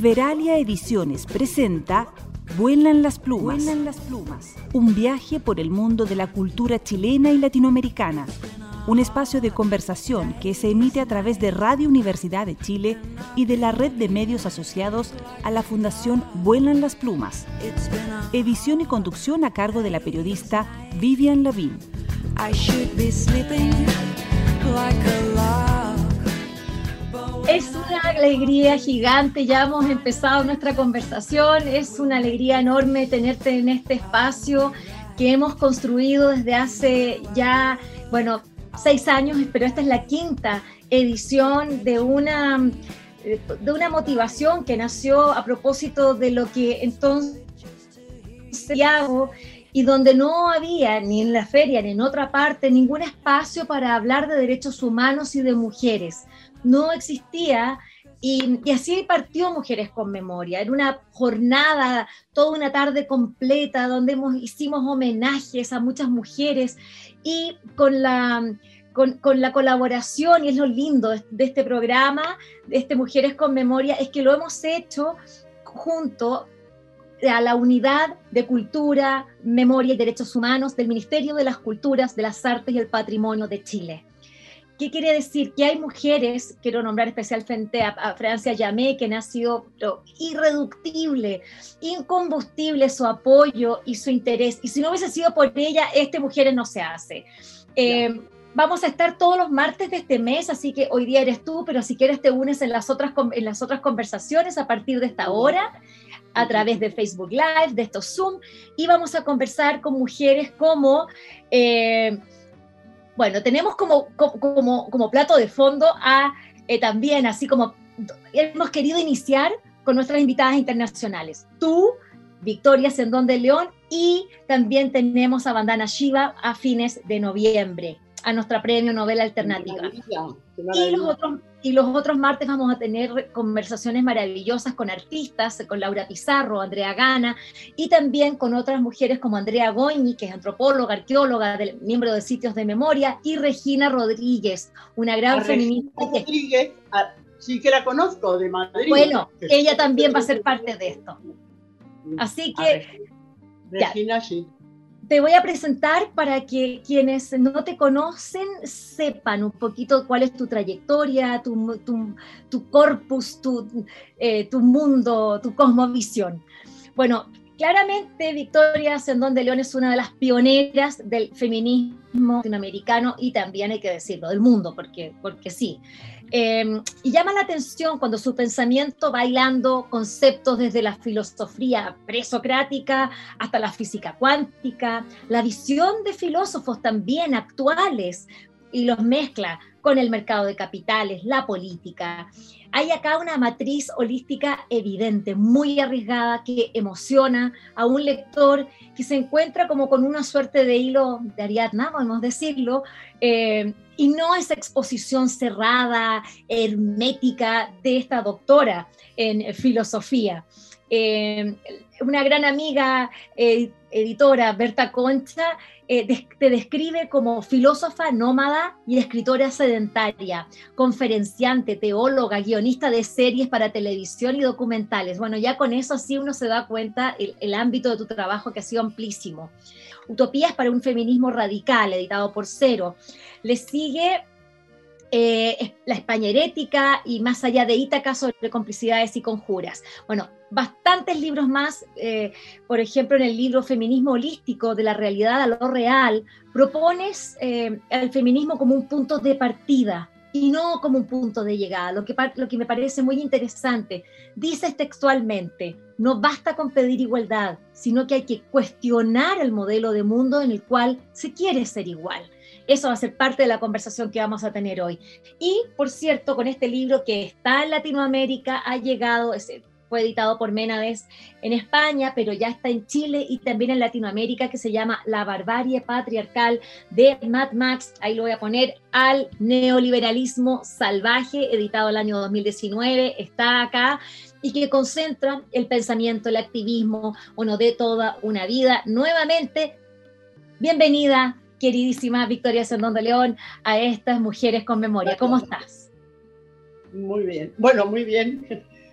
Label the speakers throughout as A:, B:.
A: Veralia Ediciones presenta Vuelan las plumas. Vuelan las plumas. Un viaje por el mundo de la cultura chilena y latinoamericana. Un espacio de conversación que se emite a través de Radio Universidad de Chile y de la red de medios asociados a la Fundación Vuelan las Plumas. Edición y conducción a cargo de la periodista Vivian Lavín.
B: Es una alegría gigante, ya hemos empezado nuestra conversación, es una alegría enorme tenerte en este espacio que hemos construido desde hace ya, 6 años, pero esta es la 5ª edición de una motivación que nació a propósito de lo que entonces hago y donde no había ni en la feria ni en otra parte ningún espacio para hablar de derechos humanos y de mujeres. No existía y así partió Mujeres con Memoria. Era una jornada, toda una tarde completa donde hicimos homenajes a muchas mujeres y con la colaboración, y es lo lindo de este programa, de este Mujeres con Memoria, es que lo hemos hecho junto a la Unidad de Cultura, Memoria y Derechos Humanos del Ministerio de las Culturas, de las Artes y el Patrimonio de Chile. ¿Qué quiere decir? Que hay mujeres, quiero nombrar especialmente a Francia Llamé, quien ha sido irreductible, incombustible su apoyo y su interés. Y si no hubiese sido por ella, Mujeres no se hace. Vamos a estar todos los martes de este mes, así que hoy día eres tú, pero si quieres te unes en las otras conversaciones a partir de esta hora, a través de Facebook Live, de estos Zoom, y vamos a conversar con mujeres como... tenemos como plato de fondo también, así como hemos querido iniciar con nuestras invitadas internacionales. Tú, Victoria Sendón de León, y también tenemos a Vandana Shiva a fines de noviembre, a nuestra premio Novela Alternativa. Qué maravilla. Y los otros martes vamos a tener conversaciones maravillosas con artistas, con Laura Pizarro, Andrea Gana, y también con otras mujeres como Andrea Goñi, que es antropóloga, arqueóloga, miembro de Sitios de Memoria, y Regina Rodríguez, una gran feminista.
C: Rodríguez, sí que la conozco, de Madrid.
B: Bueno, ella también va a ser parte de esto. Así que...
C: Regina, sí.
B: Te voy a presentar para que quienes no te conocen sepan un poquito cuál es tu trayectoria, tu corpus, tu mundo, tu cosmovisión. Bueno, claramente Victoria Sendón de León es una de las pioneras del feminismo latinoamericano y también hay que decirlo, del mundo, porque sí. Y llama la atención cuando su pensamiento va hilando conceptos desde la filosofía presocrática hasta la física cuántica, la visión de filósofos también actuales, y los mezcla con el mercado de capitales, la política. Hay acá una matriz holística evidente, muy arriesgada, que emociona a un lector que se encuentra como con una suerte de hilo de Ariadna, podemos decirlo, y no esa exposición cerrada, hermética de esta doctora en filosofía. Una gran amiga editora, Berta Concha, te describe como filósofa nómada y escritora sedentaria, conferenciante, teóloga, guionista de series para televisión y documentales. Bueno, ya con eso sí uno se da cuenta el ámbito de tu trabajo, que ha sido amplísimo. Utopías para un feminismo radical, editado por Cero. Le sigue La España herética y Más allá de Ítaca, sobre complicidades y conjuras. Bueno, bastantes libros más. Por ejemplo, en el libro Feminismo holístico, de la realidad a lo real, propones el feminismo como un punto de partida y no como un punto de llegada, lo que me parece muy interesante. Dices textualmente: no basta con pedir igualdad, sino que hay que cuestionar el modelo de mundo en el cual se quiere ser igual. Eso va a ser parte de la conversación que vamos a tener hoy. Y, por cierto, con este libro que está en Latinoamérica, ha llegado, fue editado por Menades en España, pero ya está en Chile y también en Latinoamérica, que se llama La barbarie patriarcal de Mad Max, ahí lo voy a poner, al neoliberalismo salvaje, editado el año 2019, está acá, y que concentra el pensamiento, el activismo, de toda una vida. Nuevamente, bienvenida, queridísima Victoria Sendón de León, a estas Mujeres con Memoria. ¿Cómo estás?
C: Muy bien. Bueno, muy bien.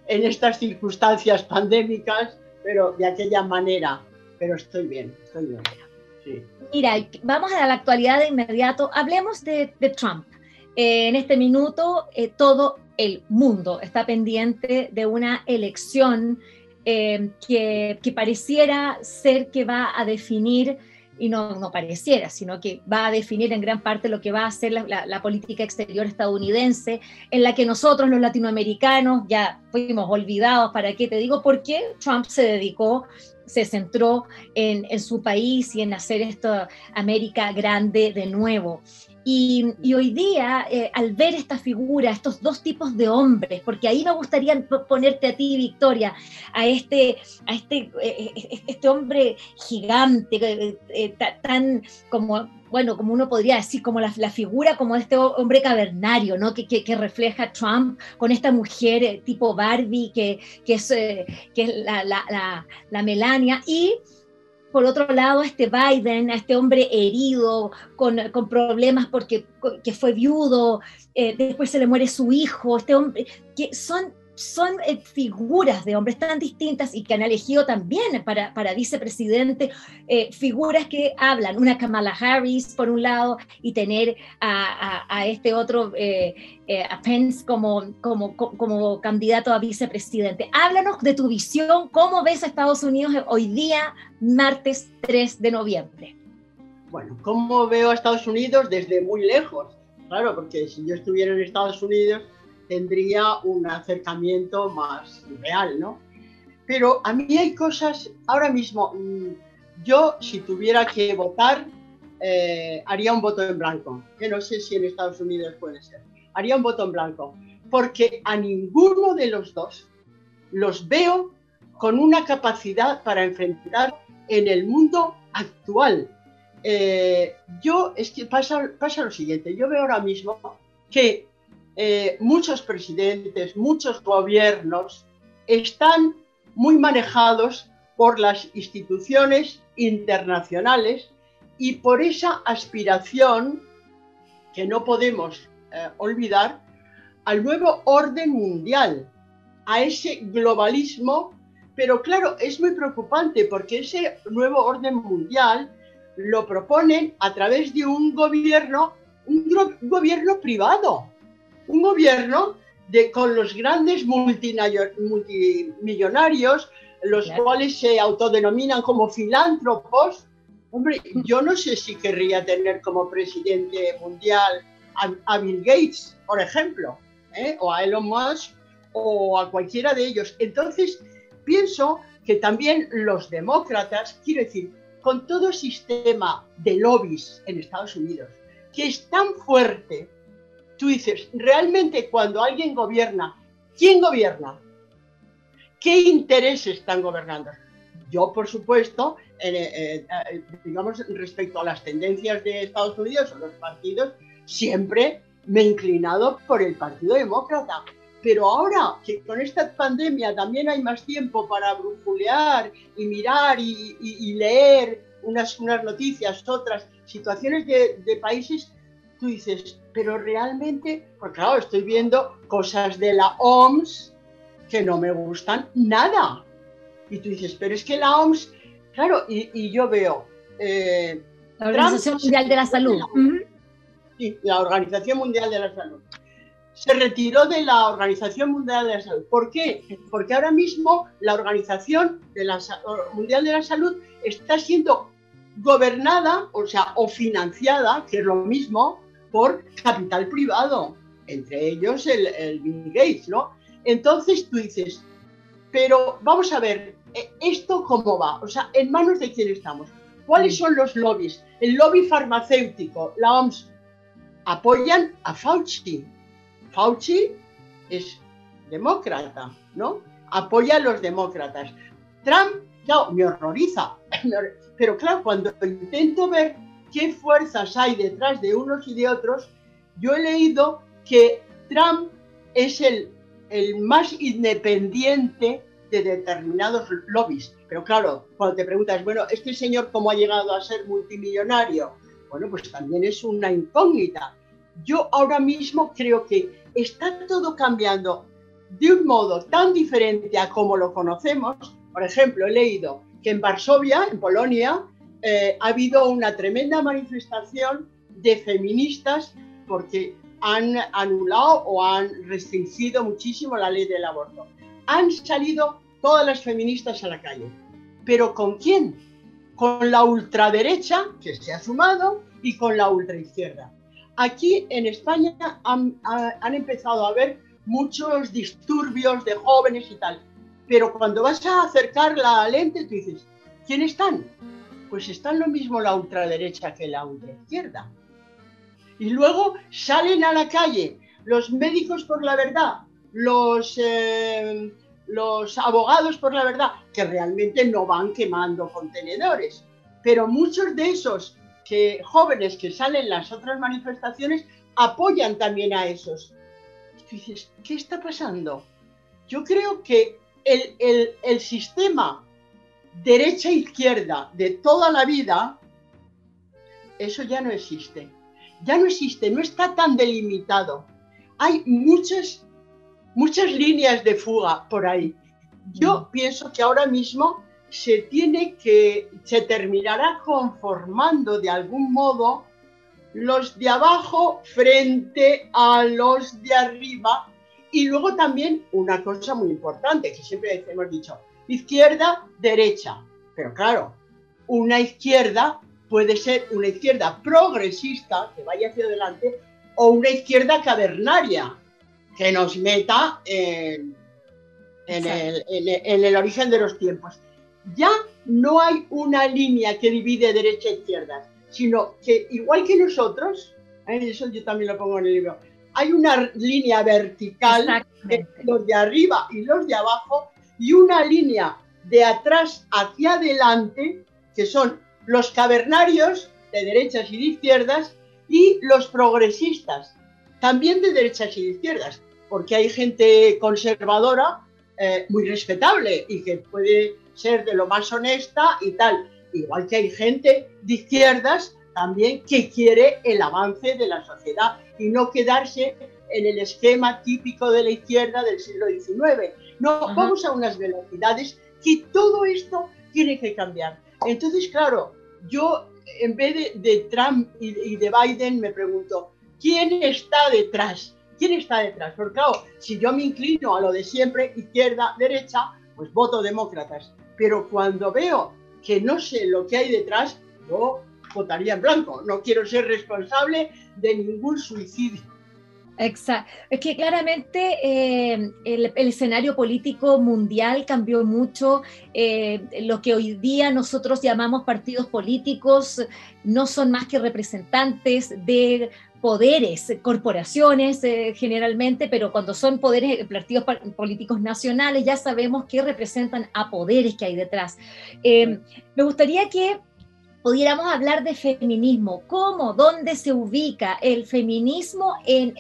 C: en estas circunstancias pandémicas, pero de aquella manera. Pero estoy bien, estoy bien. Sí.
B: Mira, vamos a la actualidad de inmediato. Hablemos de Trump. En este minuto, todo el mundo está pendiente de una elección que pareciera ser que va a definir, y no pareciera, sino que va a definir en gran parte lo que va a ser la política exterior estadounidense, en la que nosotros los latinoamericanos ya fuimos olvidados, ¿para qué te digo? Porque Trump se centró en su país y en hacer esto América grande de nuevo. Y hoy día, al ver esta figura, estos dos tipos de hombres, porque ahí me gustaría ponerte a ti, Victoria, a este hombre gigante, tan como, bueno, como uno podría decir, como la figura como este hombre cavernario, ¿no? que refleja Trump, con esta mujer tipo Barbie, que es la Melania, y por otro lado, a este Biden, a este hombre herido, con problemas porque que fue viudo, después se le muere su hijo, este hombre, que son figuras de hombres tan distintas y que han elegido también para vicepresidente figuras que hablan, una Kamala Harris por un lado, y tener a este otro, a Pence como candidato a vicepresidente. Háblanos de tu visión, ¿cómo ves a Estados Unidos hoy día, martes 3 de noviembre?
C: Bueno, ¿cómo veo a Estados Unidos desde muy lejos? Claro, porque si yo estuviera en Estados Unidos tendría un acercamiento más real, ¿no? Pero a mí hay cosas, ahora mismo, yo si tuviera que votar, haría un voto en blanco, que no sé si en Estados Unidos puede ser. Haría un voto en blanco, porque a ninguno de los dos los veo con una capacidad para enfrentar en el mundo actual. Es que pasa lo siguiente, yo veo ahora mismo que muchos presidentes, muchos gobiernos están muy manejados por las instituciones internacionales y por esa aspiración que no podemos olvidar al nuevo orden mundial, a ese globalismo, pero claro, es muy preocupante porque ese nuevo orden mundial lo proponen a través de un gobierno privado. Un gobierno con los grandes multimillonarios, los cuales se autodenominan como filántropos. Hombre, yo no sé si querría tener como presidente mundial a Bill Gates, por ejemplo, o a Elon Musk, o a cualquiera de ellos. Entonces, pienso que también los demócratas, quiero decir, con todo el sistema de lobbies en Estados Unidos, que es tan fuerte, tú dices, realmente cuando alguien gobierna, ¿quién gobierna? ¿Qué intereses están gobernando? Yo, por supuesto, digamos, respecto a las tendencias de Estados Unidos o los partidos, siempre me he inclinado por el Partido Demócrata. Pero ahora que con esta pandemia también hay más tiempo para brujulear y mirar y leer unas noticias, otras situaciones de países, tú dices, pero realmente, pues claro, estoy viendo cosas de la OMS que no me gustan nada. Y tú dices, pero es que la OMS, claro, y yo veo...
B: la Organización Mundial de la Salud.
C: Sí, la Organización Mundial de la Salud. Se retiró de la Organización Mundial de la Salud. ¿Por qué? Porque ahora mismo la Organización Mundial de la Salud está siendo gobernada, o financiada, que es lo mismo, por capital privado, entre ellos el Bill Gates, ¿no? Entonces tú dices, pero vamos a ver, ¿esto cómo va? O sea, ¿en manos de quién estamos? ¿Cuáles son los lobbies? El lobby farmacéutico, la OMS, apoyan a Fauci. Fauci es demócrata, ¿no? Apoya a los demócratas. Trump, claro, me horroriza, pero claro, cuando intento ver qué fuerzas hay detrás de unos y de otros, yo he leído que Trump es el más independiente de determinados lobbies. Pero claro, cuando te preguntas, bueno, ¿este señor cómo ha llegado a ser multimillonario? Bueno, pues también es una incógnita. Yo ahora mismo creo que está todo cambiando de un modo tan diferente a como lo conocemos. Por ejemplo, he leído que en Varsovia, en Polonia, ha habido una tremenda manifestación de feministas porque han anulado o han restringido muchísimo la ley del aborto. Han salido todas las feministas a la calle. ¿Pero con quién? Con la ultraderecha, que se ha sumado, y con la ultraizquierda. Aquí en España han empezado a haber muchos disturbios de jóvenes y tal. Pero cuando vas a acercar la lente, tú dices, ¿quién están? Pues están lo mismo la ultraderecha que la ultraizquierda. Y luego salen a la calle los médicos por la verdad, los abogados por la verdad, que realmente no van quemando contenedores. Pero muchos de esos jóvenes que salen en las otras manifestaciones apoyan también a esos. Y dices, ¿qué está pasando? Yo creo que el sistema derecha-izquierda de toda la vida, eso ya no existe. Ya no existe, no está tan delimitado. Hay muchas líneas de fuga por ahí. Yo pienso que ahora mismo se terminará conformando de algún modo los de abajo frente a los de arriba. Y luego también una cosa muy importante, que siempre hemos dicho, izquierda, derecha. Pero claro, una izquierda puede ser una izquierda progresista, que vaya hacia adelante, o una izquierda cavernaria, que nos meta en el origen de los tiempos. Ya no hay una línea que divide derecha e izquierda, sino que igual que nosotros, eso yo también lo pongo en el libro, hay una línea vertical de los de arriba y los de abajo, y una línea de atrás hacia adelante, que son los cavernarios de derechas y de izquierdas, y los progresistas, también de derechas y de izquierdas, porque hay gente conservadora muy respetable y que puede ser de lo más honesta y tal, igual que hay gente de izquierdas también que quiere el avance de la sociedad y no quedarse en el esquema típico de la izquierda del siglo XIX. No, vamos a unas velocidades que todo esto tiene que cambiar. Entonces, claro, yo en vez de Trump y de Biden me pregunto, ¿quién está detrás? ¿Quién está detrás? Porque claro, si yo me inclino a lo de siempre, izquierda, derecha, pues voto demócratas. Pero cuando veo que no sé lo que hay detrás, yo votaría en blanco. No quiero ser responsable de ningún suicidio.
B: Exacto. Es que claramente el escenario político mundial cambió mucho. Lo que hoy día nosotros llamamos partidos políticos no son más que representantes de poderes, corporaciones generalmente, pero cuando son poderes, partidos políticos nacionales, ya sabemos que representan a poderes que hay detrás. Me gustaría que pudiéramos hablar de feminismo. ¿Cómo? ¿Dónde se ubica el feminismo en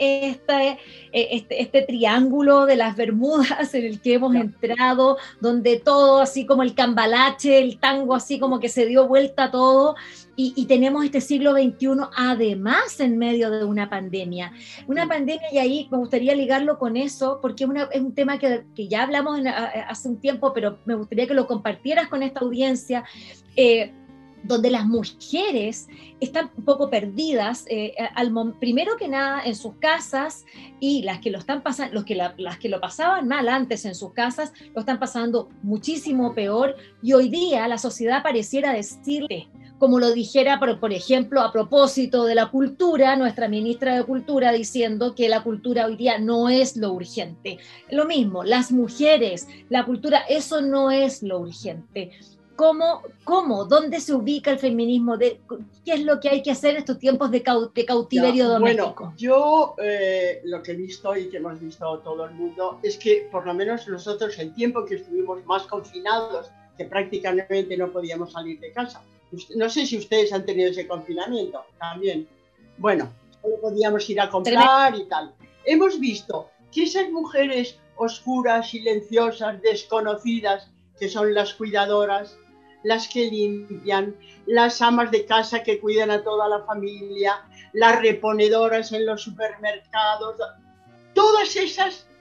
B: este triángulo de las Bermudas en el que hemos entrado, donde todo así como el cambalache, el tango así como que se dio vuelta todo, y tenemos este siglo XXI además en medio de una pandemia? Una pandemia, y ahí me gustaría ligarlo con eso, porque es un tema que ya hablamos hace un tiempo, pero me gustaría que lo compartieras con esta audiencia, donde las mujeres están un poco perdidas, primero que nada en sus casas, y las que lo están pasando, las que lo pasaban mal antes en sus casas, lo están pasando muchísimo peor, y hoy día la sociedad pareciera decirle, como lo dijera, por ejemplo, a propósito de la cultura, nuestra ministra de Cultura diciendo que la cultura hoy día no es lo urgente. Lo mismo, las mujeres, la cultura, eso no es lo urgente. ¿Cómo? ¿Dónde se ubica el feminismo? ¿Qué es lo que hay que hacer en estos tiempos de cautiverio doméstico?
C: Bueno, yo lo que he visto y que hemos visto todo el mundo es que por lo menos nosotros el tiempo que estuvimos más confinados, que prácticamente no podíamos salir de casa. No sé si ustedes han tenido ese confinamiento también. Bueno, solo podíamos ir a comprar y tal. Hemos visto que esas mujeres oscuras, silenciosas, desconocidas, que son las cuidadoras, las que limpian, las amas de casa que cuidan a toda la familia, las reponedoras en los supermercados, todas esas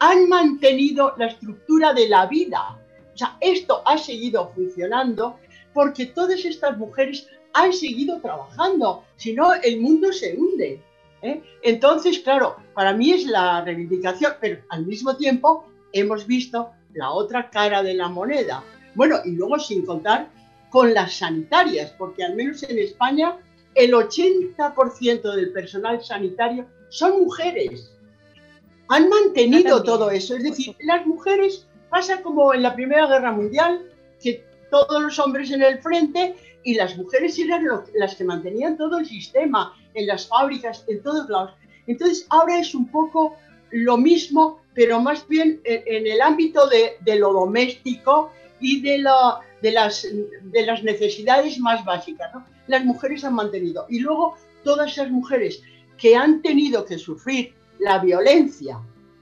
C: han mantenido la estructura de la vida. O sea, esto ha seguido funcionando porque todas estas mujeres han seguido trabajando, si no el mundo se hunde. Entonces, claro, para mí es la reivindicación, pero al mismo tiempo hemos visto la otra cara de la moneda. Bueno, y luego sin contar con las sanitarias, porque al menos en España el 80% del personal sanitario son mujeres. Han mantenido todo eso, es decir, las mujeres, pasa como en la Primera Guerra Mundial, que todos los hombres en el frente y las mujeres eran las que mantenían todo el sistema, en las fábricas, en todos lados. Entonces ahora es un poco lo mismo, pero más bien en el ámbito de lo doméstico y de las necesidades más básicas, ¿no? Las mujeres han mantenido. Y luego todas esas mujeres que han tenido que sufrir la violencia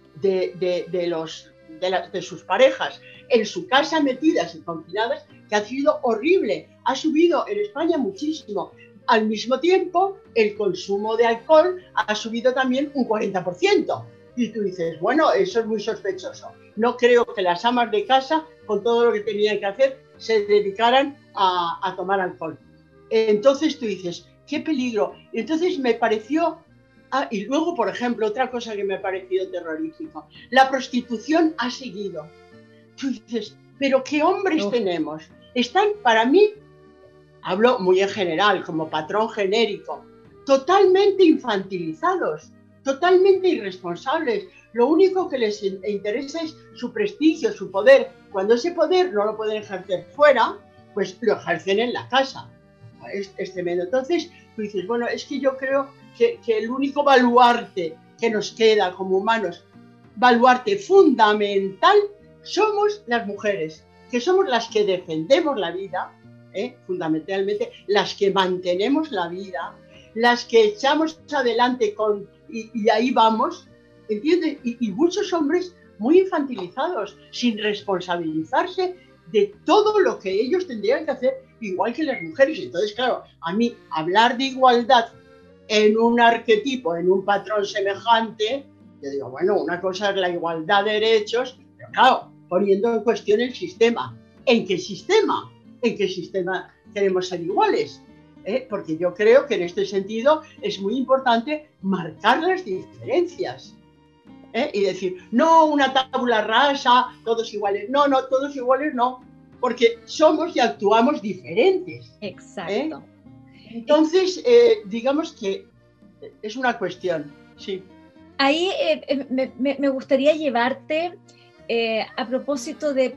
C: de sus parejas en su casa, metidas y confinadas, que ha sido horrible. Ha subido en España muchísimo. Al mismo tiempo, el consumo de alcohol ha subido también un 40%. Y tú dices, bueno, eso es muy sospechoso. No creo que las amas de casa, con todo lo que tenían que hacer, se dedicaran a tomar alcohol. Entonces tú dices, qué peligro. Entonces me pareció... y luego, por ejemplo, otra cosa que me ha parecido terrorífico, la prostitución ha seguido. Tú dices, pero ¿qué hombres tenemos? Están, para mí, hablo muy en general, como patrón genérico, totalmente infantilizados, totalmente irresponsables. Lo único que les interesa es su prestigio, su poder. Cuando ese poder no lo pueden ejercer fuera, pues lo ejercen en la casa. Es tremendo. Entonces, tú dices, bueno, es que yo creo que el único baluarte que nos queda como humanos, baluarte fundamental, somos las mujeres, que somos las que defendemos la vida, fundamentalmente, las que mantenemos la vida, las que echamos adelante y ahí vamos, ¿entiendes? Y muchos hombres muy infantilizados, sin responsabilizarse de todo lo que ellos tendrían que hacer, igual que las mujeres. Entonces, claro, a mí hablar de igualdad en un arquetipo, en un patrón semejante, yo digo, bueno, una cosa es la igualdad de derechos, pero claro, poniendo en cuestión el sistema. ¿En qué sistema? ¿En qué sistema queremos ser iguales? Porque yo creo que en este sentido es muy importante marcar las diferencias. Y decir, no una tabula rasa, todos iguales. No, todos iguales no, porque somos y actuamos diferentes.
B: Exacto.
C: Entonces, digamos que es una cuestión, sí.
B: Ahí me gustaría llevarte a propósito de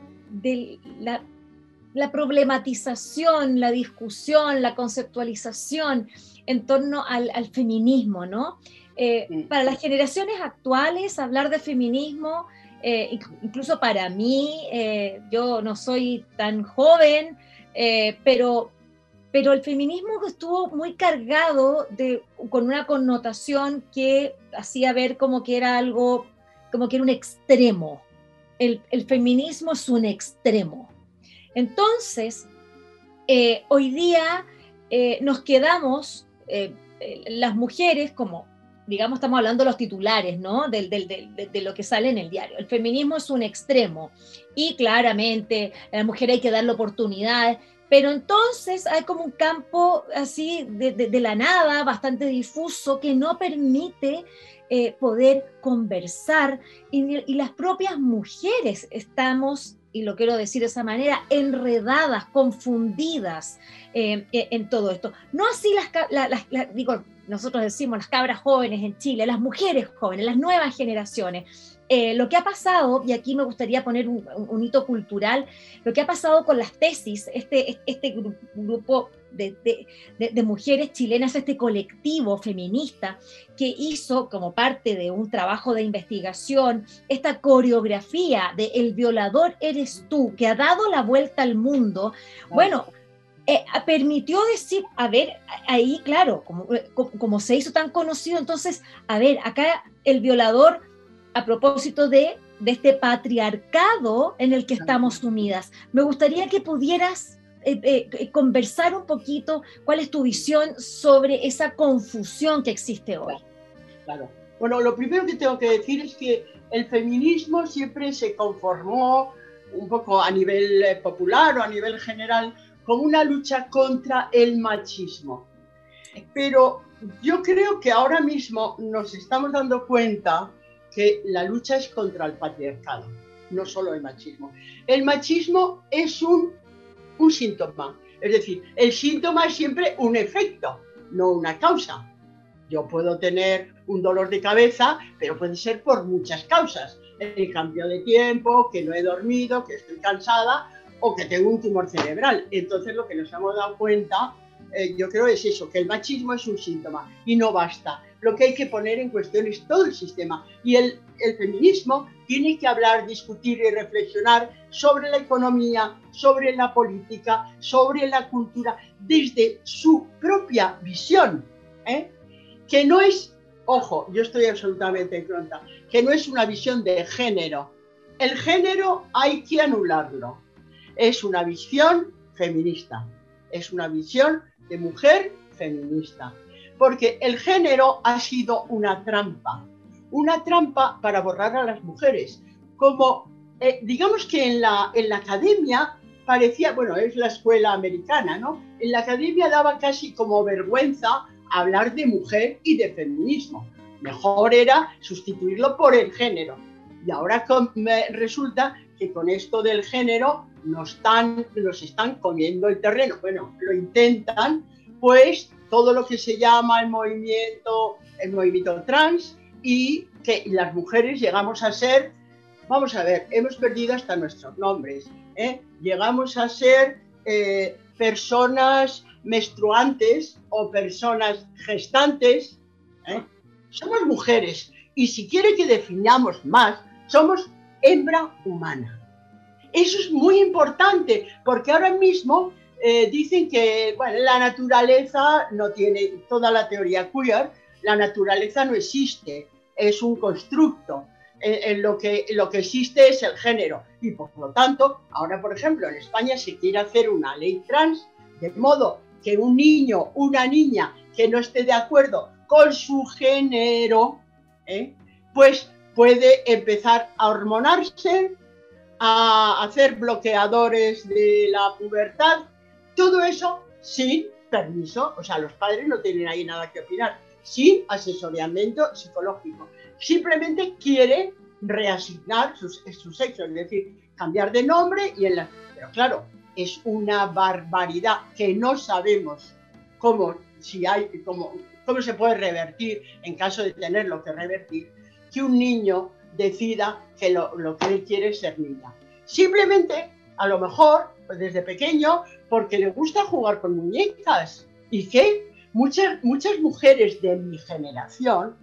B: la problematización, la discusión, la conceptualización en torno al feminismo, ¿no? Para las generaciones actuales, hablar de feminismo, incluso para mí, yo no soy tan joven, pero el feminismo estuvo muy cargado con una connotación que hacía ver como que era algo, como que era un extremo. El feminismo es un extremo. Entonces, hoy día nos quedamos, las mujeres, como, digamos, estamos hablando de los titulares, ¿no? De lo que sale en el diario. El feminismo es un extremo y claramente a la mujer hay que darle oportunidades, pero entonces hay como un campo así de la nada, bastante difuso, que no permite poder conversar, y las propias mujeres estamos, y lo quiero decir de esa manera, enredadas, confundidas en todo esto. No así digo, nosotros decimos las cabras jóvenes en Chile, las mujeres jóvenes, las nuevas generaciones. Lo que ha pasado, y aquí me gustaría poner un hito cultural, lo que ha pasado con las tesis, este grupo de mujeres chilenas, este colectivo feminista que hizo como parte de un trabajo de investigación esta coreografía de El violador eres tú, que ha dado la vuelta al mundo. Bueno, permitió decir, a ver, ahí claro, como se hizo tan conocido, entonces, a ver, acá el violador, a propósito de este patriarcado en el que estamos sumidas. Me gustaría que pudieras conversar un poquito cuál es tu visión sobre esa confusión que existe hoy.
C: Claro. Bueno, lo primero que tengo que decir es que el feminismo siempre se conformó un poco a nivel popular o a nivel general como una lucha contra el machismo. Pero yo creo que ahora mismo nos estamos dando cuenta que la lucha es contra el patriarcado, no solo el machismo. El machismo es un síntoma, es decir, el síntoma es siempre un efecto, no una causa. Yo puedo tener un dolor de cabeza, pero puede ser por muchas causas. El cambio de tiempo, que no he dormido, que estoy cansada o que tengo un tumor cerebral. Entonces lo que nos hemos dado cuenta, yo creo es eso, que el machismo es un síntoma y no basta. Lo que hay que poner en cuestión es todo el sistema. Y el feminismo tiene que hablar, discutir y reflexionar sobre la economía, sobre la política, sobre la cultura, desde su propia visión, que no es, ojo, yo estoy absolutamente en contra, que no es una visión de género. El género hay que anularlo. Es una visión feminista, es una visión de mujer feminista. Porque el género ha sido una trampa para borrar a las mujeres. Como, digamos que en la academia parecía, bueno, es la escuela americana, ¿no? En la academia daba casi como vergüenza hablar de mujer y de feminismo. Mejor era sustituirlo por el género. Y ahora resulta que con esto del género nos están comiendo el terreno. Bueno, lo intentan, pues todo lo que se llama el movimiento trans, y que las mujeres llegamos a ser, vamos a ver, hemos perdido hasta nuestros nombres, llegamos a ser personas menstruantes o personas gestantes, somos mujeres, y si quiere que definamos más, somos hembra humana. Eso es muy importante, porque ahora mismo dicen que bueno, la naturaleza no tiene, toda la teoría queer, la naturaleza no existe, es un constructo. Lo que existe es el género. Y por lo tanto, ahora por ejemplo en España se quiere hacer una ley trans, de modo que un niño, una niña que no esté de acuerdo con su género, pues puede empezar a hormonarse, a hacer bloqueadores de la pubertad, todo eso sin permiso, o sea, los padres no tienen ahí nada que opinar, sin asesoramiento psicológico. Simplemente quiere reasignar su sexo, es decir, cambiar de nombre pero claro, es una barbaridad que no sabemos cómo se puede revertir en caso de tenerlo que revertir, que un niño decida que lo que él quiere es ser niña. Simplemente, a lo mejor, pues desde pequeño, porque le gusta jugar con muñecas. Y que muchas mujeres de mi generación,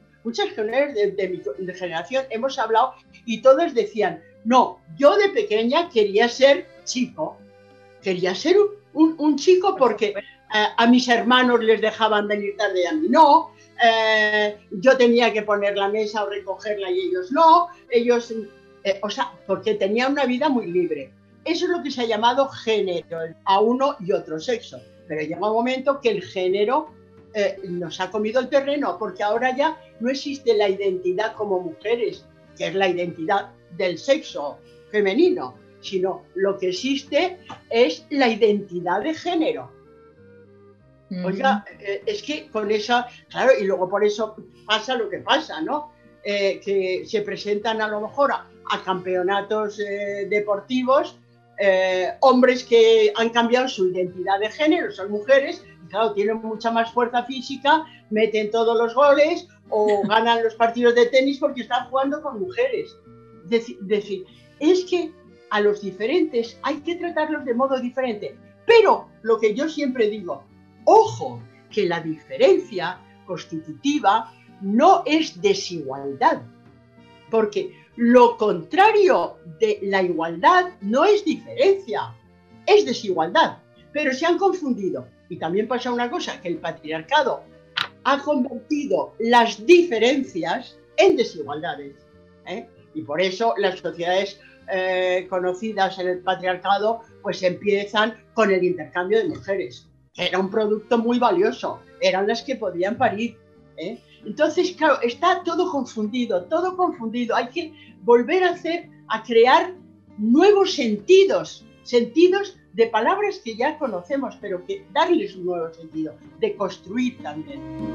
C: hemos hablado y todas decían, no, yo de pequeña quería ser chico, quería ser un chico porque a mis hermanos les dejaban venir tarde y a mí no, yo tenía que poner la mesa o recogerla y ellos no, porque tenía una vida muy libre. Eso es lo que se ha llamado género, a uno y otro sexo. Pero llega un momento que el género nos ha comido el terreno, porque ahora ya no existe la identidad como mujeres, que es la identidad del sexo femenino, sino lo que existe es la identidad de género. Oiga, es que con esa, claro, y luego por eso pasa lo que pasa, ¿no? Que se presentan a lo mejor a campeonatos deportivos hombres que han cambiado su identidad de género, son mujeres, y claro, tienen mucha más fuerza física, meten todos los goles o ganan los partidos de tenis porque están jugando con mujeres. Decir, es que a los diferentes hay que tratarlos de modo diferente, pero lo que yo siempre digo, ojo, que la diferencia constitutiva no es desigualdad, porque lo contrario de la igualdad no es diferencia, es desigualdad, pero se han confundido. Y también pasa una cosa, que el patriarcado ha convertido las diferencias en desigualdades, y por eso las sociedades conocidas en el patriarcado pues empiezan con el intercambio de mujeres, que era un producto muy valioso, eran las que podían parir, Entonces, claro, está todo confundido, hay que volver a crear nuevos sentidos de palabras que ya conocemos, pero que darles un nuevo sentido, de construir también.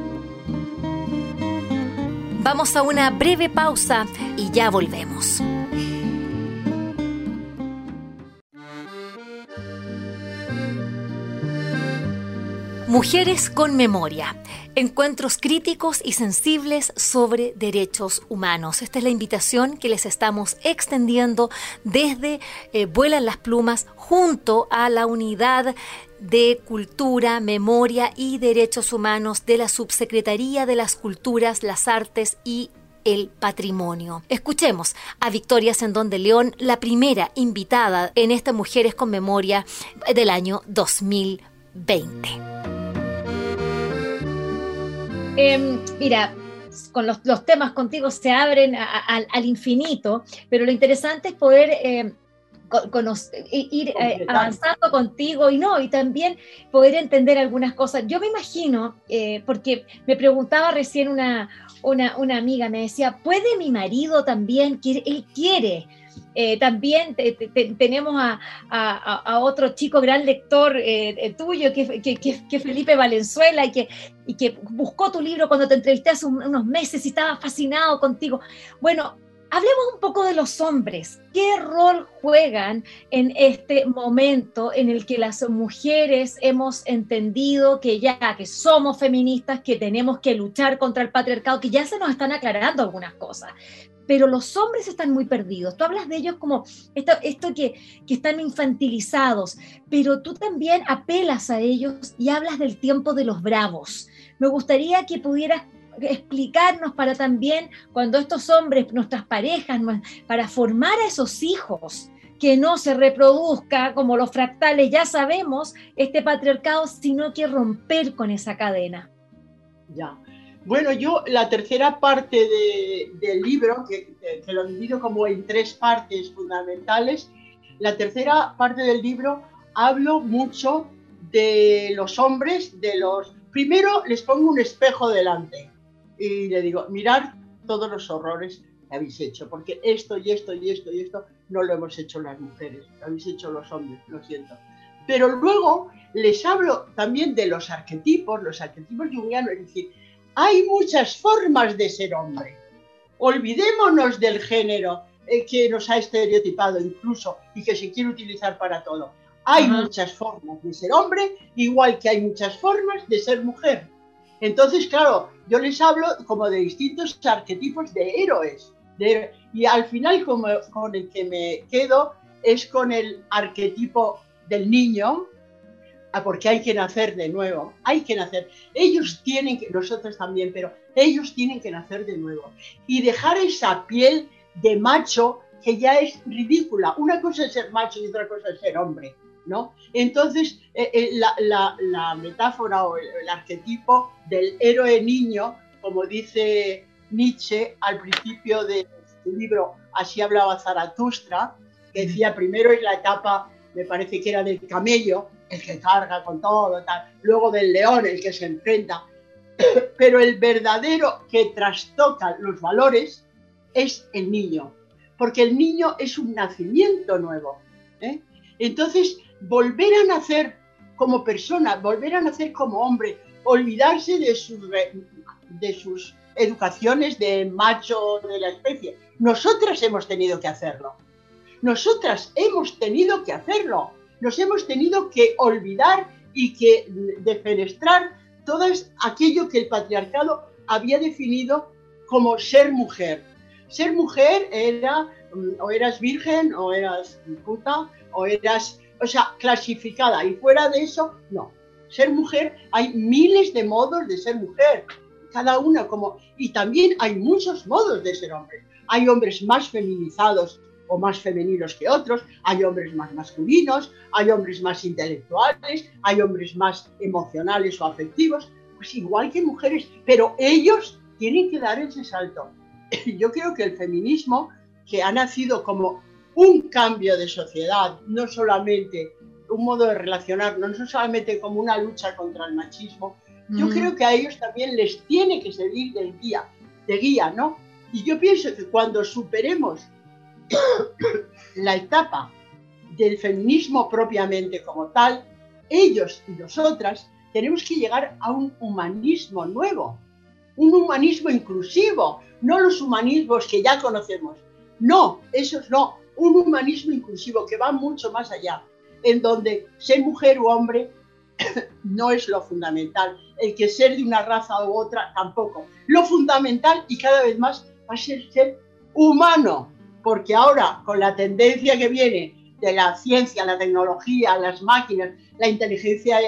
D: Vamos a una breve pausa y ya volvemos. Mujeres con memoria. Encuentros críticos y sensibles sobre derechos humanos. Esta es la invitación que les estamos extendiendo desde Vuelan las Plumas junto a la Unidad de Cultura, Memoria y Derechos Humanos de la Subsecretaría de las Culturas, las Artes y el Patrimonio. Escuchemos a Victoria Sendón de León, la primera invitada en esta Mujeres con Memoria del año 2020.
B: Mira, con los temas contigo se abren al infinito, pero lo interesante es poder ir avanzando contigo y también poder entender algunas cosas. Yo me imagino, porque me preguntaba recién una amiga, me decía, ¿puede mi marido también? Él quiere. También tenemos a otro chico gran lector tuyo, que es Felipe Valenzuela, y que buscó tu libro cuando te entrevisté hace unos meses y estaba fascinado contigo. Bueno, hablemos un poco de los hombres. ¿Qué rol juegan en este momento en el que las mujeres hemos entendido que somos feministas, que tenemos que luchar contra el patriarcado, que ya se nos están aclarando algunas cosas? Pero los hombres están muy perdidos. Tú hablas de ellos como esto que están infantilizados, pero tú también apelas a ellos y hablas del tiempo de los bravos. Me gustaría que pudieras explicarnos para también, cuando estos hombres, nuestras parejas, para formar a esos hijos, que no se reproduzca como los fractales, ya sabemos, este patriarcado, sino que romper con esa cadena.
C: Ya. Bueno, yo la tercera parte del libro, que lo divido como en 3 partes fundamentales, la tercera parte del libro hablo mucho de los hombres, primero les pongo un espejo delante y le digo, mirad todos los horrores que habéis hecho, porque esto y esto y esto y esto no lo hemos hecho las mujeres, lo habéis hecho los hombres, lo siento. Pero luego les hablo también de los arquetipos junguianos, es decir, hay muchas formas de ser hombre. Olvidémonos del género que nos ha estereotipado incluso y que se quiere utilizar para todo. Hay muchas formas de ser hombre, igual que hay muchas formas de ser mujer. Entonces, claro, yo les hablo como de distintos arquetipos de héroes. Y al final, con el que me quedo, es con el arquetipo del niño, porque hay que nacer de nuevo, ellos tienen que, nosotros también, pero ellos tienen que nacer de nuevo y dejar esa piel de macho que ya es ridícula. Una cosa es ser macho y otra cosa es ser hombre, ¿no? Entonces, la metáfora o el arquetipo del héroe niño, como dice Nietzsche al principio de su libro Así hablaba Zaratustra, que decía, primero es la etapa, me parece que era del camello, el que carga con todo, tal. Luego del león, el que se enfrenta. Pero el verdadero que trastoca los valores es el niño, porque el niño es un nacimiento nuevo. Entonces, volver a nacer como persona, volver a nacer como hombre, olvidarse de sus educaciones de macho de la especie. Nosotras hemos tenido que hacerlo. Nos hemos tenido que olvidar y que defenestrar todo aquello que el patriarcado había definido como ser mujer. Ser mujer era, o eras virgen, o eras puta, clasificada. Y fuera de eso, no. Ser mujer, hay miles de modos de ser mujer. Cada una y también hay muchos modos de ser hombre. Hay hombres más feminizados o más femeninos que otros, hay hombres más masculinos, hay hombres más intelectuales, hay hombres más emocionales o afectivos, pues igual que mujeres, pero ellos tienen que dar ese salto. Yo creo que el feminismo, que ha nacido como un cambio de sociedad, no solamente un modo de relacionarnos, no solamente como una lucha contra el machismo, Yo creo que a ellos también les tiene que servir de guía, ¿no? Y yo pienso que cuando superemos la etapa del feminismo propiamente como tal, ellos y nosotras tenemos que llegar a un humanismo nuevo, un humanismo inclusivo, no los humanismos que ya conocemos, no, esos no, un humanismo inclusivo que va mucho más allá, en donde ser mujer u hombre no es lo fundamental, el que ser de una raza u otra tampoco. Lo fundamental y cada vez más va a ser humano, porque ahora con la tendencia que viene de la ciencia, la tecnología, las máquinas, la inteligencia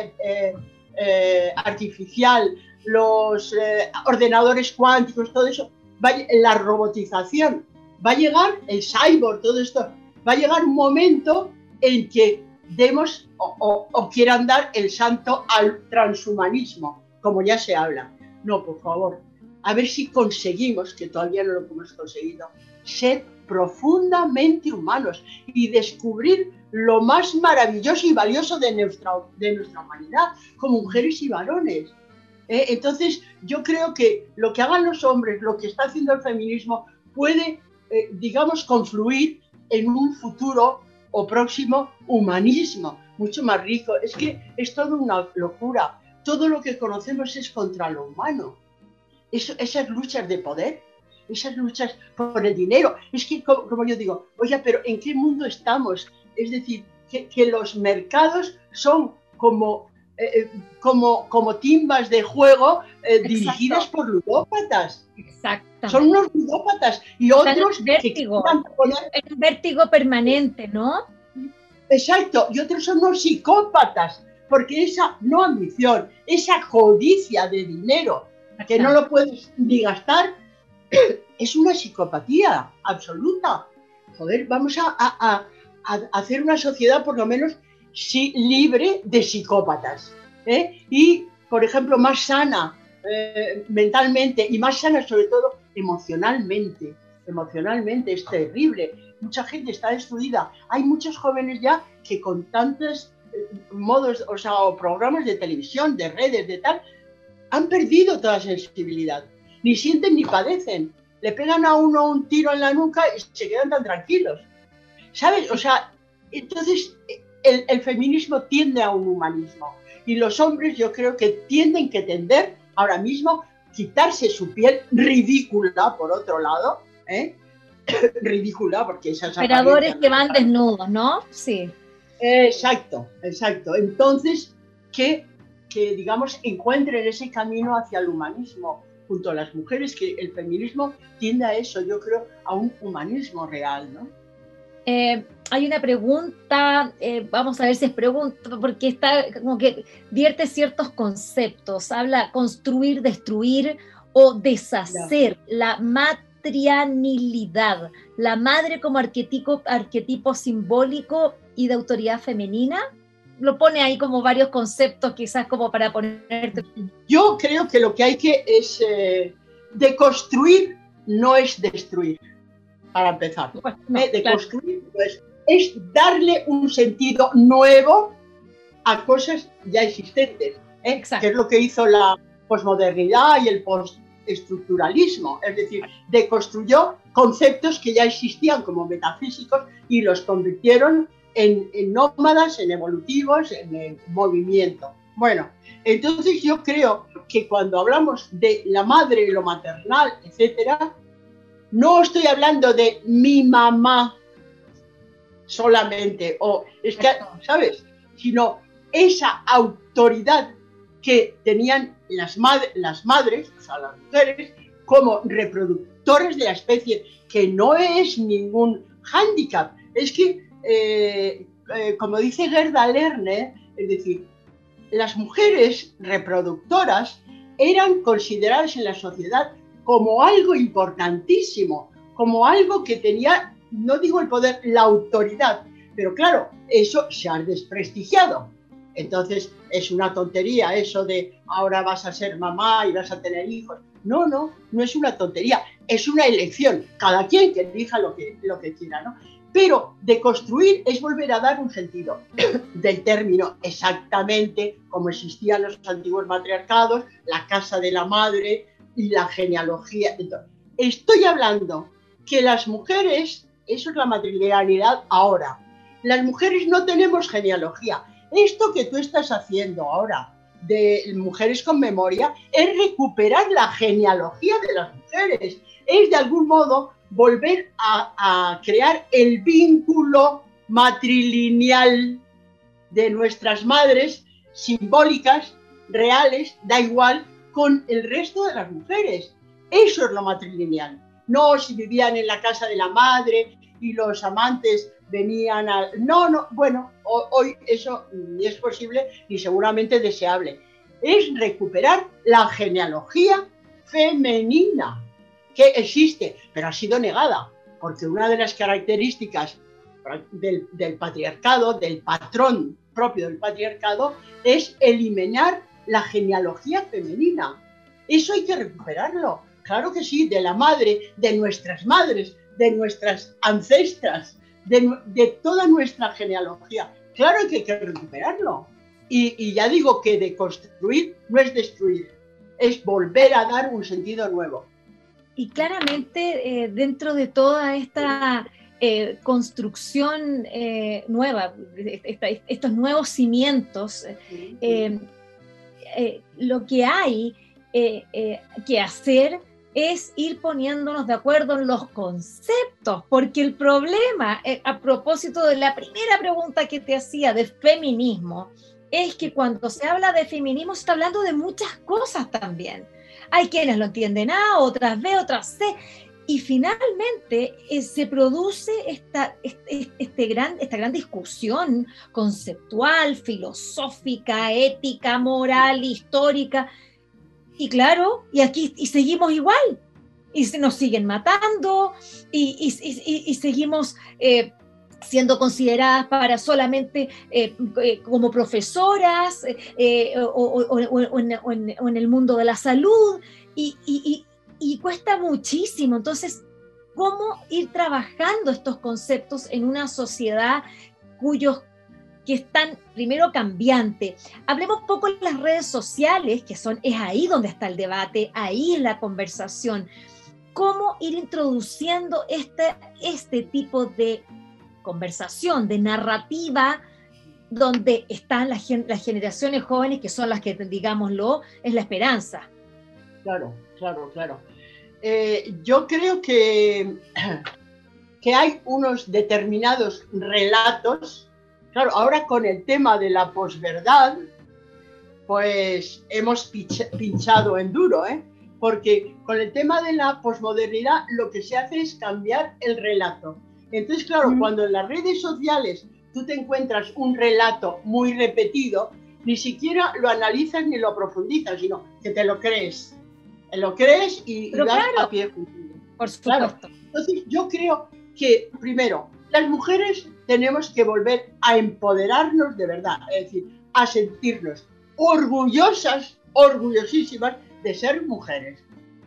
C: artificial, los ordenadores cuánticos, todo eso, la robotización, va a llegar el cyborg, todo esto, va a llegar un momento en que demos o quieran dar el salto al transhumanismo, como ya se habla. No, por favor, a ver si conseguimos, que todavía no lo hemos conseguido, ser profundamente humanos y descubrir lo más maravilloso y valioso de nuestra humanidad, como mujeres y varones. Entonces, yo creo que lo que hagan los hombres, lo que está haciendo el feminismo, puede, digamos, confluir en un futuro o próximo humanismo, mucho más rico. Es que es toda una locura. Todo lo que conocemos es contra lo humano. Esas luchas de poder, esas luchas por el dinero. Es que, como yo digo, oye, pero ¿en qué mundo estamos? Es decir, que los mercados son como timbas de juego dirigidas por ludópatas.
B: Exacto.
C: Son unos ludópatas y otros
B: vértigo, es un vértigo permanente, ¿no?
C: Exacto, y otros son unos psicópatas, porque esa no ambición, esa codicia de dinero, que no lo puedes ni gastar, es una psicopatía absoluta. Joder, vamos a hacer una sociedad por lo menos libre de psicópatas, y, por ejemplo, más sana mentalmente y más sana sobre todo emocionalmente. Emocionalmente es terrible. Mucha gente está destruida. Hay muchos jóvenes ya que con tantos modos, o programas de televisión, de redes, de tal, han perdido toda sensibilidad. Ni sienten ni padecen. Le pegan a uno un tiro en la nuca y se quedan tan tranquilos. ¿Sabes? Entonces el feminismo tiende a un humanismo. Y los hombres yo creo que tienden que tender ahora mismo quitarse su piel ridícula, por otro lado, ridícula, porque esas
B: operadores que van desnudos, ¿no? Sí.
C: Exacto. Entonces, que digamos, encuentren ese camino hacia el humanismo junto a las mujeres, que el feminismo tiende a eso, yo creo, a un humanismo real, ¿no?
B: Hay una pregunta, vamos a ver si es pregunta, porque está como que vierte ciertos conceptos, habla construir, destruir o deshacer, la matrianilidad, la madre como arquetipo simbólico y de autoridad femenina. Lo pone ahí como varios conceptos, quizás como para ponerte.
C: Yo creo que lo que hay que es deconstruir, no es destruir. Para empezar, construir es darle un sentido nuevo a cosas ya existentes, que es lo que hizo la posmodernidad y el postestructuralismo, es decir, deconstruyó conceptos que ya existían como metafísicos y los convirtieron en nómadas, en evolutivos, en movimiento. Bueno, entonces yo creo que cuando hablamos de la madre, lo maternal, etcétera, no estoy hablando de mi mamá solamente, ¿sabes? Sino esa autoridad que tenían las madres, o sea, las mujeres, como reproductores de la especie, que no es ningún hándicap. Es que, como dice Gerda Lerner, es decir, las mujeres reproductoras eran consideradas en la sociedad como algo importantísimo, como algo que tenía, no digo el poder, la autoridad, pero claro, eso se ha desprestigiado. Entonces es una tontería eso de ahora vas a ser mamá y vas a tener hijos. No es una tontería, es una elección, cada quien que elija lo que quiera, ¿no? Pero deconstruir es volver a dar un sentido del término, exactamente como existían los antiguos matriarcados, la casa de la madre y la genealogía. Entonces, estoy hablando que las mujeres, eso es la matrilinealidad ahora, las mujeres no tenemos genealogía. Esto que tú estás haciendo ahora de Mujeres con Memoria es recuperar la genealogía de las mujeres, es de algún modo volver a crear el vínculo matrilineal de nuestras madres, simbólicas, reales, da igual, con el resto de las mujeres. Eso es lo matrilineal. No si vivían en la casa de la madre y los amantes venían a... No, bueno, hoy eso ni es posible ni seguramente deseable. Es recuperar la genealogía femenina que existe, pero ha sido negada, porque una de las características del patriarcado, del patrón propio del patriarcado, es eliminar la genealogía femenina. Eso hay que recuperarlo. Claro que sí, de la madre, de nuestras madres, de nuestras ancestras, de toda nuestra genealogía. Claro que hay que recuperarlo. Y ya digo que deconstruir no es destruir, es volver a dar un sentido nuevo.
B: Y claramente dentro de toda esta construcción nueva, estos nuevos cimientos, lo que hay que hacer es ir poniéndonos de acuerdo en los conceptos, porque el problema, a propósito de la primera pregunta que te hacía de feminismo, es que cuando se habla de feminismo se está hablando de muchas cosas también. Hay quienes lo entienden A, otras B, otras C, y finalmente se produce esta gran discusión conceptual, filosófica, ética, moral, histórica, y claro, y seguimos igual, y nos siguen matando, y seguimos siendo consideradas para solamente como profesoras o en el mundo de la salud, y cuesta muchísimo. Entonces, ¿cómo ir trabajando estos conceptos en una sociedad que están primero cambiante? Hablemos un poco de las redes sociales, es ahí donde está el debate, ahí es la conversación. ¿Cómo ir introduciendo este tipo de conversación, de narrativa, donde están las generaciones jóvenes, que son las que, digámoslo, es la esperanza?
C: Claro. Yo creo que hay unos determinados relatos. Claro, ahora con el tema de la posverdad, pues hemos pinchado en duro, porque con el tema de la posmodernidad lo que se hace es cambiar el relato. Entonces, claro, cuando en las redes sociales tú te encuentras un relato muy repetido, ni siquiera lo analizas ni lo profundizas, sino que te lo crees. Lo crees y das claro, a pie juntillo.
B: Por supuesto.
C: Claro. Entonces, yo creo que, primero, las mujeres tenemos que volver a empoderarnos de verdad, es decir, a sentirnos orgullosas, orgullosísimas de ser mujeres.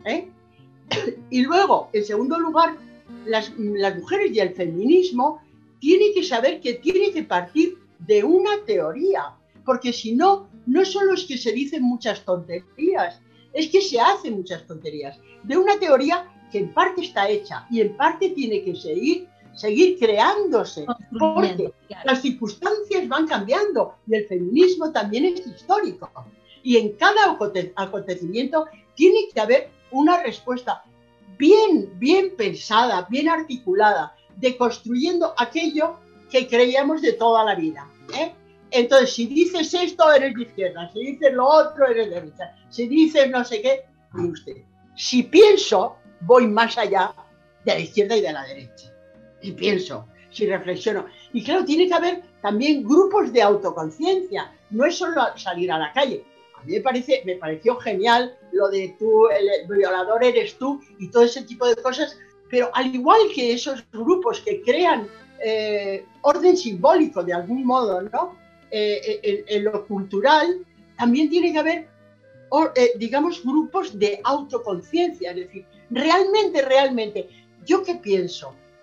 C: Y luego, en segundo lugar, las mujeres y el feminismo tienen que saber que tiene que partir de una teoría, porque si no, no solo es que se dicen muchas tonterías, es que se hacen muchas tonterías, de una teoría que en parte está hecha y en parte tiene que seguir creándose, porque las circunstancias van cambiando y el feminismo también es histórico. Y en cada acontecimiento tiene que haber una respuesta bien pensada, bien articulada, deconstruyendo aquello que creíamos de toda la vida. Entonces, si dices esto, eres de izquierda, si dices lo otro, eres de derecha, si dices no sé qué, y usted. Si pienso, voy más allá de la izquierda y de la derecha. Si pienso, si reflexiono. Y claro, tiene que haber también grupos de autoconciencia, no es solo salir a la calle. A mí me pareció genial lo de tú, el violador eres tú, y todo ese tipo de cosas, pero al igual que esos grupos que crean orden simbólico de algún modo, ¿no? En lo cultural, también tiene que haber, digamos, grupos de autoconciencia, es decir, realmente, ¿yo qué pienso?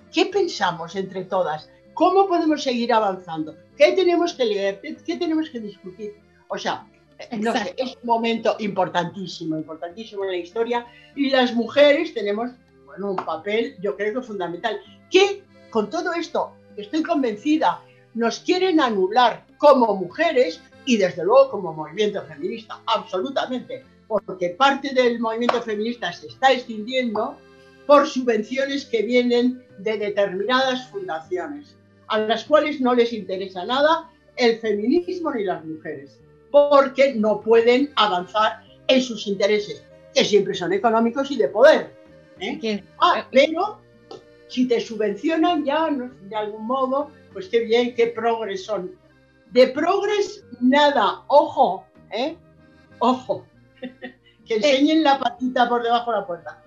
C: ¿qué pensamos entre todas? ¿Cómo podemos seguir avanzando? ¿Qué tenemos que leer? ¿Qué tenemos que discutir? O sea, no sé, es un momento importantísimo en la historia, y las mujeres tenemos, bueno, un papel, yo creo que fundamental, que con todo esto, estoy convencida, nos quieren anular como mujeres y desde luego como movimiento feminista, absolutamente, porque parte del movimiento feminista se está extinguiendo por subvenciones que vienen de determinadas fundaciones, a las cuales no les interesa nada el feminismo ni las mujeres, porque no pueden avanzar en sus intereses, que siempre son económicos y de poder. Pero si te subvencionan ya, ¿no?, de algún modo, pues qué bien, qué progres son. De progres, nada, ojo, ojo, que enseñen la patita por debajo de la puerta.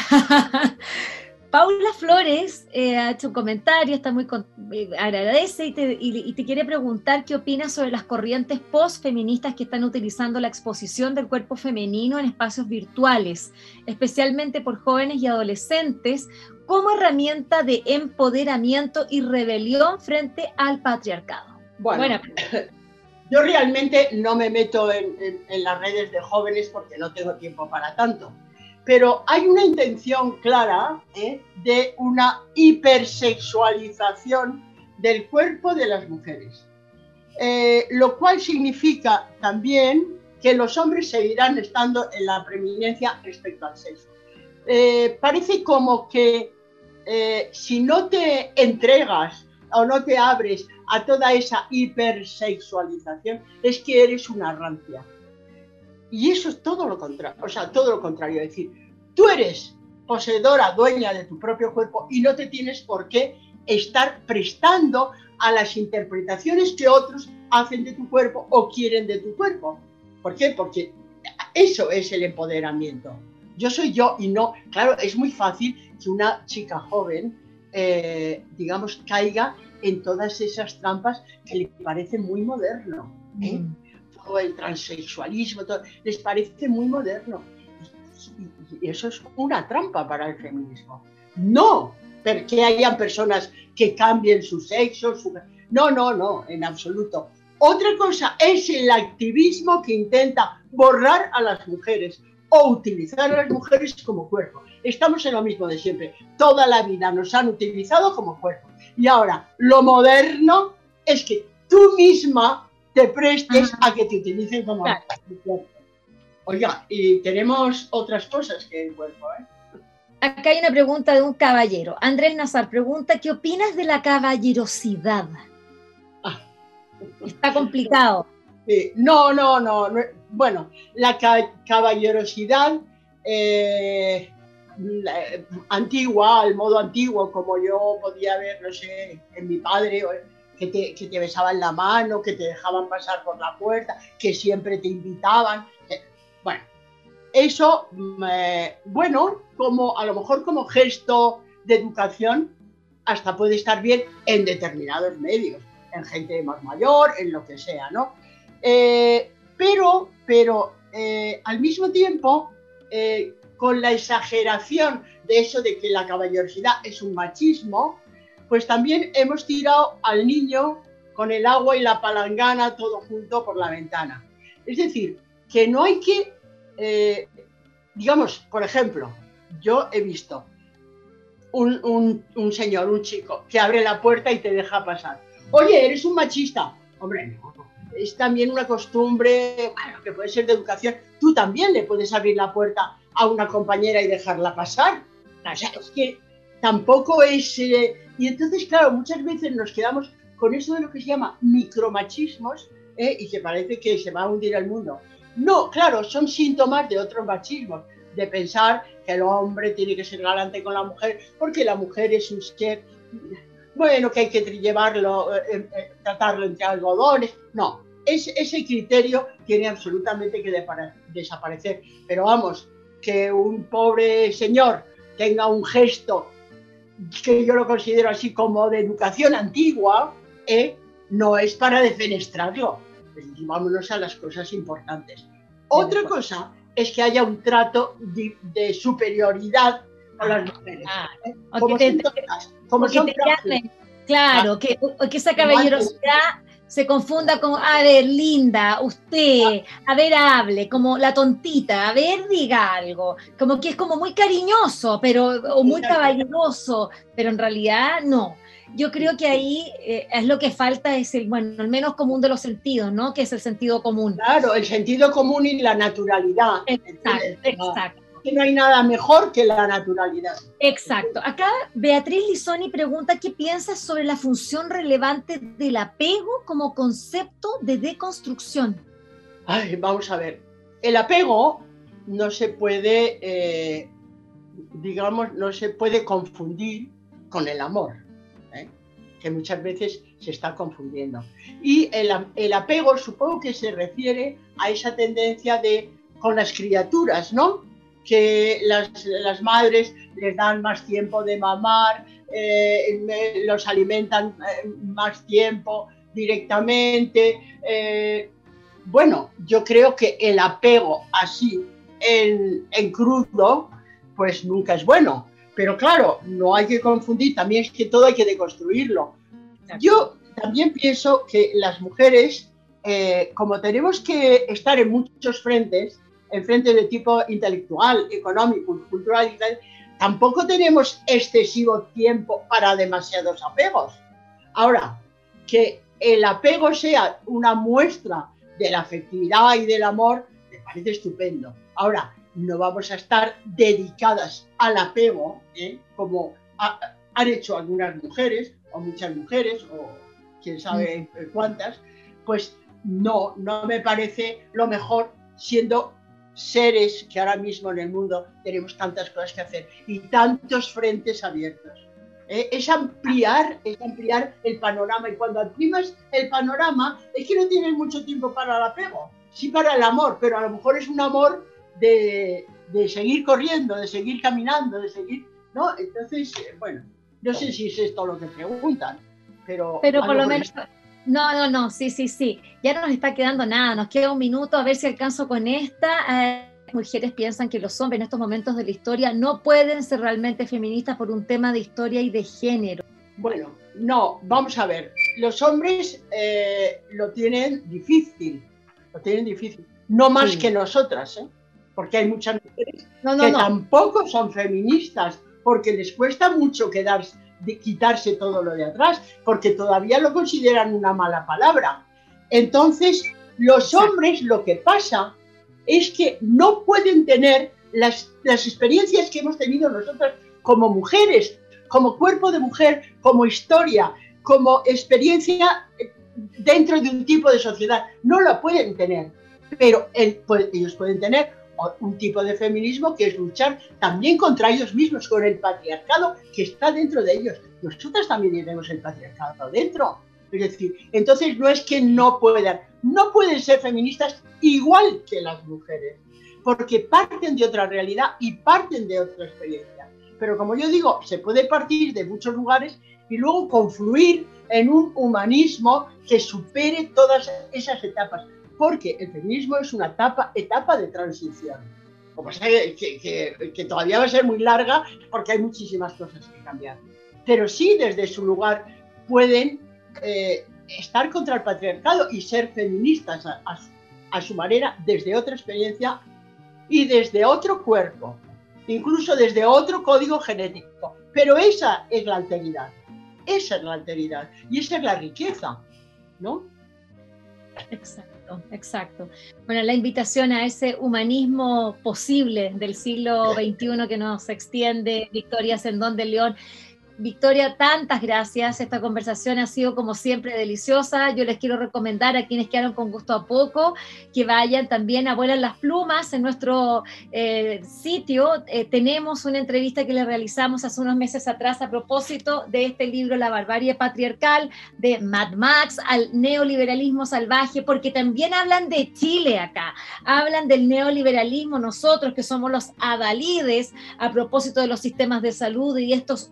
B: Paula Flores ha hecho un comentario, está muy agradece y te quiere preguntar qué opinas sobre las corrientes post-feministas que están utilizando la exposición del cuerpo femenino en espacios virtuales, especialmente por jóvenes y adolescentes, como herramienta de empoderamiento y rebelión frente al patriarcado.
C: Bueno, yo realmente no me meto en las redes de jóvenes porque no tengo tiempo para tanto. Pero hay una intención clara de una hipersexualización del cuerpo de las mujeres, lo cual significa también que los hombres seguirán estando en la preeminencia respecto al sexo. Parece como que si no te entregas o no te abres a toda esa hipersexualización, es que eres una rancia. Y eso es todo lo contrario, es decir, tú eres poseedora, dueña de tu propio cuerpo y no te tienes por qué estar prestando a las interpretaciones que otros hacen de tu cuerpo o quieren de tu cuerpo. ¿Por qué? Porque eso es el empoderamiento. Yo soy yo y no, claro, es muy fácil que una chica joven, digamos, caiga en todas esas trampas que le parecen muy moderno, todo el transexualismo, todo, les parece muy moderno. Y eso es una trampa para el feminismo. No, porque hayan personas que cambien su sexo, no, en absoluto. Otra cosa es el activismo que intenta borrar a las mujeres o utilizar a las mujeres como cuerpo. Estamos en lo mismo de siempre. Toda la vida nos han utilizado como cuerpo. Y ahora, lo moderno es que tú misma te prestes a que te utilicen como cuerpo. Oiga, y tenemos otras cosas que el cuerpo,
B: Acá hay una pregunta de un caballero. Andrés Nazar pregunta, ¿qué opinas de la caballerosidad? Está complicado.
C: No. Bueno, la caballerosidad antigua, al modo antiguo, como yo podía ver, no sé, en mi padre, que te besaban la mano, que te dejaban pasar por la puerta, que siempre te invitaban. Bueno, eso, bueno, como a lo mejor como gesto de educación, hasta puede estar bien en determinados medios, en gente más mayor, en lo que sea, ¿no? Pero al mismo tiempo, con la exageración de eso de que la caballerosidad es un machismo, pues también hemos tirado al niño con el agua y la palangana todo junto por la ventana. Es decir, que no hay que, digamos, por ejemplo, yo he visto un señor, un chico, que abre la puerta y te deja pasar. Oye, eres un machista. Hombre, no, es también una costumbre, bueno, que puede ser de educación. Tú también le puedes abrir la puerta a una compañera y dejarla pasar. O sea, es que tampoco es... y entonces, claro, muchas veces nos quedamos con eso de lo que se llama micromachismos, y que parece que se va a hundir el mundo. No, claro, son síntomas de otros machismos, de pensar que el hombre tiene que ser galante con la mujer, porque la mujer es un ser, bueno, que hay que llevarlo, tratarlo entre algodones. No, ese criterio tiene absolutamente que desaparecer. Pero vamos, que un pobre señor tenga un gesto que yo lo considero así como de educación antigua, no es para defenestrarlo. Vámonos a las cosas importantes. Otra cosa es que haya un trato de superioridad con las mujeres.
B: Como son todas, como son frágiles. Claro, que esa caballerosidad se confunda con, a ver, linda, usted, a ver, hable, como la tontita, a ver, diga algo, como que es como muy cariñoso, o muy caballeroso, pero en realidad no. Yo creo que ahí es lo que falta, es el menos común de los sentidos, ¿no? Que es el sentido común.
C: Claro, el sentido común y la naturalidad.
B: Exacto.
C: Que no hay nada mejor que la naturalidad.
B: Exacto. Acá Beatriz Lizoni pregunta qué piensas sobre la función relevante del apego como concepto de deconstrucción.
C: Ay, vamos a ver. El apego no se puede, no se puede confundir con el amor, que muchas veces se está confundiendo. Y el apego supongo que se refiere a esa tendencia con las criaturas, ¿no? Que las madres les dan más tiempo de mamar, los alimentan más tiempo directamente. Bueno, yo creo que el apego así en crudo, pues nunca es bueno. Pero claro, no hay que confundir, también es que todo hay que deconstruirlo. Yo también pienso que las mujeres, como tenemos que estar en muchos frentes, en frentes de tipo intelectual, económico, cultural y tal, tampoco tenemos excesivo tiempo para demasiados apegos. Ahora, que el apego sea una muestra de la afectividad y del amor, me parece estupendo. Ahora, no vamos a estar dedicadas al apego, como han hecho algunas mujeres, o muchas mujeres, o quién sabe cuántas, pues no me parece lo mejor, siendo seres que ahora mismo en el mundo tenemos tantas cosas que hacer y tantos frentes abiertos. Es ampliar el panorama, y cuando amplías el panorama es que no tienes mucho tiempo para el apego, sí para el amor, pero a lo mejor es un amor de seguir corriendo, de seguir caminando, de seguir, ¿no? Entonces, bueno, no sé si es esto lo que preguntan, pero
B: por lo menos... No, sí. Ya no nos está quedando nada, nos queda un minuto, a ver si alcanzo con esta. Las mujeres piensan que los hombres en estos momentos de la historia no pueden ser realmente feministas por un tema de historia y de género.
C: Bueno, no, vamos a ver, los hombres lo tienen difícil, no más que nosotras, porque hay muchas mujeres que tampoco son feministas, porque les cuesta mucho quitarse todo lo de atrás, porque todavía lo consideran una mala palabra. Entonces, los hombres, lo que pasa es que no pueden tener las experiencias que hemos tenido nosotras como mujeres, como cuerpo de mujer, como historia, como experiencia dentro de un tipo de sociedad. No la pueden tener, pero ellos pueden tener un tipo de feminismo que es luchar también contra ellos mismos, con el patriarcado que está dentro de ellos. Nosotras también tenemos el patriarcado dentro. Es decir, entonces no es que no pueden ser feministas igual que las mujeres, porque parten de otra realidad y parten de otra experiencia. Pero como yo digo, se puede partir de muchos lugares y luego confluir en un humanismo que supere todas esas etapas. Porque el feminismo es una etapa de transición. Como pasa que todavía va a ser muy larga porque hay muchísimas cosas que cambiar. Pero sí, desde su lugar, pueden estar contra el patriarcado y ser feministas a su manera, desde otra experiencia y desde otro cuerpo, incluso desde otro código genético. Pero esa es la alteridad. Esa es la alteridad y esa es la riqueza, ¿no?
B: Exacto. Bueno, la invitación a ese humanismo posible del siglo XXI que nos extiende Victoria Sendón de León. Victoria, tantas gracias. Esta conversación ha sido como siempre deliciosa. Yo les quiero recomendar a quienes quedaron con gusto a poco que vayan también a Vuelan las Plumas. En nuestro sitio tenemos una entrevista que le realizamos hace unos meses atrás a propósito de este libro La barbarie patriarcal, de Mad Max al neoliberalismo salvaje, porque también hablan de Chile acá, hablan del neoliberalismo, nosotros que somos los adalides a propósito de los sistemas de salud y estos horrores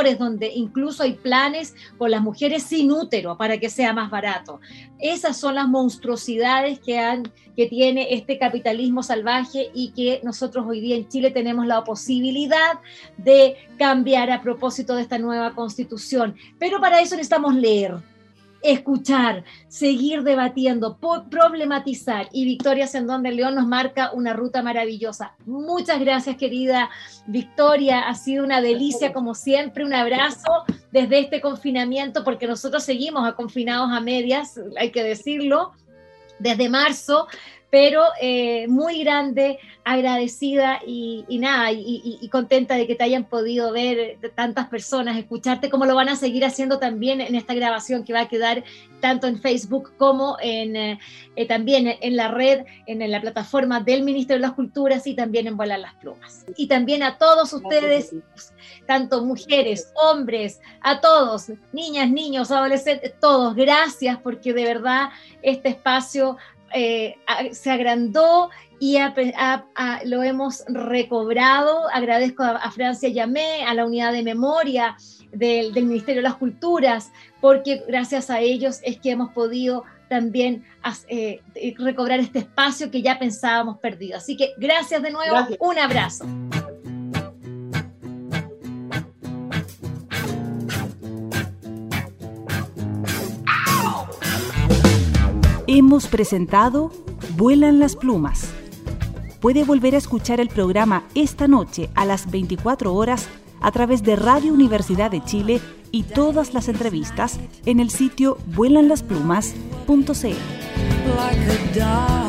B: sectores donde incluso hay planes con las mujeres sin útero para que sea más barato. Esas son las monstruosidades que tiene este capitalismo salvaje y que nosotros hoy día en Chile tenemos la posibilidad de cambiar a propósito de esta nueva constitución. Pero para eso necesitamos leer, escuchar, seguir debatiendo, problematizar, y Victoria Sendón de León nos marca una ruta maravillosa. Muchas gracias, querida Victoria, ha sido una delicia como siempre, un abrazo desde este confinamiento, porque nosotros seguimos confinados a medias, hay que decirlo, desde marzo, pero muy grande, agradecida y contenta de que te hayan podido ver tantas personas, escucharte, como lo van a seguir haciendo también en esta grabación que va a quedar tanto en Facebook como también en la red, en la plataforma del Ministerio de las Culturas y también en Vuelan las Plumas. Y también a todos ustedes, tanto mujeres, hombres, a todos, niñas, niños, adolescentes, todos, gracias, porque de verdad este espacio se agrandó y lo hemos recobrado. Agradezco a Francia Llamé, a la unidad de memoria del Ministerio de las Culturas, porque gracias a ellos es que hemos podido también recobrar este espacio que ya pensábamos perdido. Así que gracias de nuevo, gracias. Un abrazo.
A: Hemos presentado Vuelan las Plumas. Puede volver a escuchar el programa esta noche a las 24 horas a través de Radio Universidad de Chile y todas las entrevistas en el sitio vuelanlasplumas.cl.